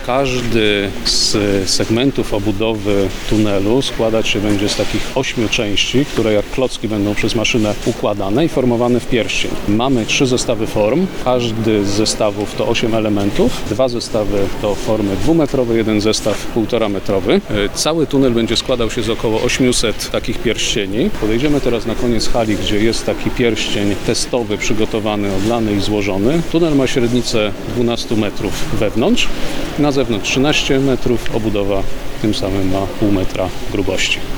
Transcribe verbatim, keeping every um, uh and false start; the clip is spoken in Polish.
Każdy z segmentów obudowy tunelu składać się będzie z takich ośmiu części, które jak klocki będą przez maszynę układane i formowane w pierścień. Mamy trzy zestawy form. Każdy z zestawów to osiem elementów. Dwa zestawy to formy dwumetrowe, jeden zestaw półtora metrowy. Cały tunel będzie składał się z około osiemset takich pierścieni. Podejdziemy teraz na koniec hali, gdzie jest taki pierścień testowy, przygotowany, odlany i złożony. Tunel ma średnicę dwanaście metrów wewnątrz, na zewnątrz trzynaście metrów, obudowa tym samym ma pół metra grubości.